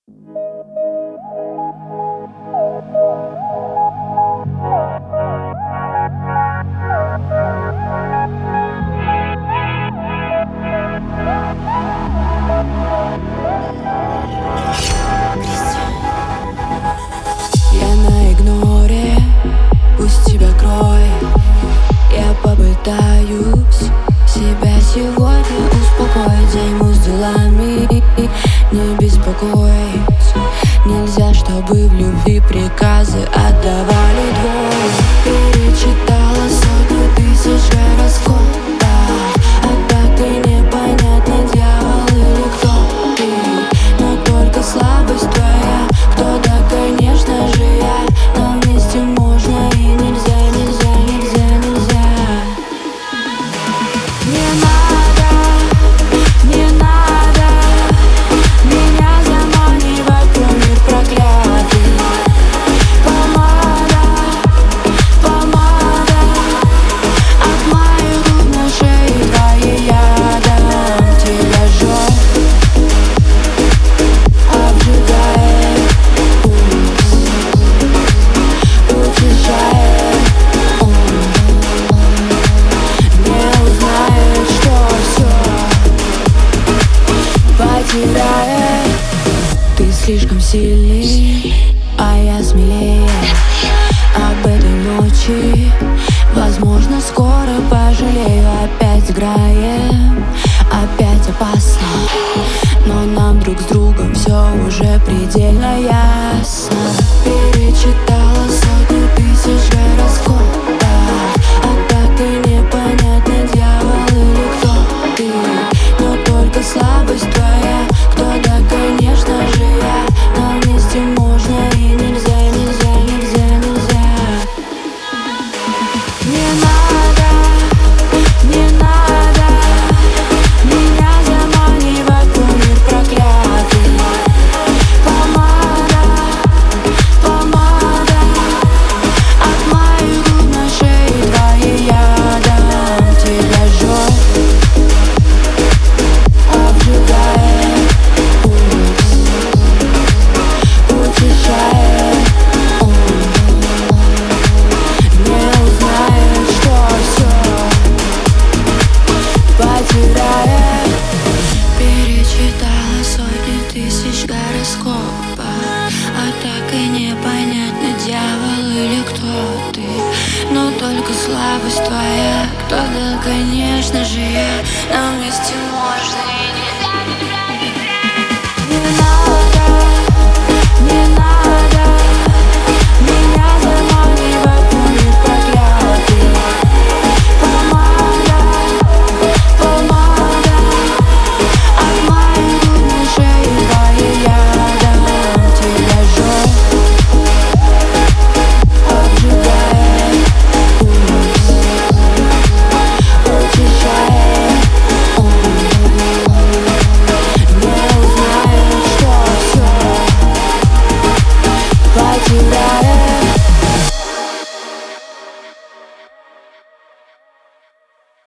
Я на игноре, пусть тебя кроет. Я попытаюсь себя сегодня успокоить. Займусь делами, не беспокоить. Нельзя, чтобы в любви приказы отдавали двое. Перечитала сотни тысяч гороскопов, а так и непонятно, дьявол или кто ты. Но только слабость твоя, кто да, конечно же я. Но вместе можно и нельзя, нельзя, нельзя, нельзя. Не надо, не надо меня заманивать в твой мир проклятый. Помада, помада от моих губ на шее твоей ядом тебя жжет, обжигает пульс, утешает. Не узнает, что все потеряет. Ты слишком сильный, а я смелее. Об этой ночи, возможно, скоро пожалею. Опять играем, опять опасно, но нам друг с другом все уже предельно ясно. Перечитала сотни тысяч гороскопов, а так и непонятно, дьявол или кто ты. Но только слабость твоя, кто да, конечно же я. Но вместе можно и нельзя, нельзя, нельзя, нельзя. Не надо, не надо меня заманивать в твой мир проклятый. Помада, помада от моих губ на шее твоей ядом тебя жжет, обжигает пульс, утешает. Не узнает, что все потеряет. Перечитала сотни тысяч гороскопов, а так и непонятно, дьявол или кто ты. Но только слабость твоя, кто да, конечно же я. Нам вместе можно и нельзя, нельзя, нельзя. Не надо.